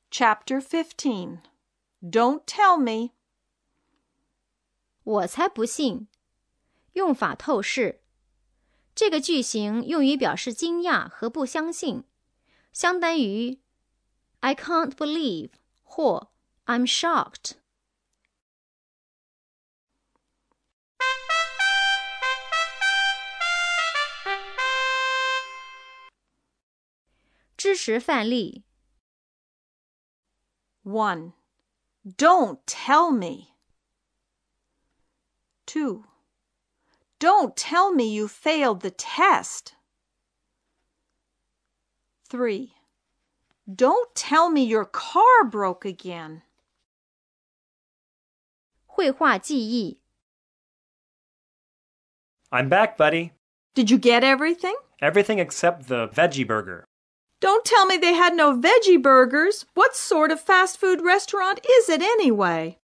Chapter 15. Don't tell me. 我才不信。用法透视。这个句型用于表示惊讶和不相信，相当于 I can't believe 或 I'm shocked。知识范例 1. Don't tell me. 2. Don't tell me you failed the test. 3. Don't tell me your car broke again. 绘画记忆 I'm back, buddy. Did you get everything? Everything except the veggie burger. Don't tell me they had no veggie burgers. What sort of fast food restaurant is it anyway?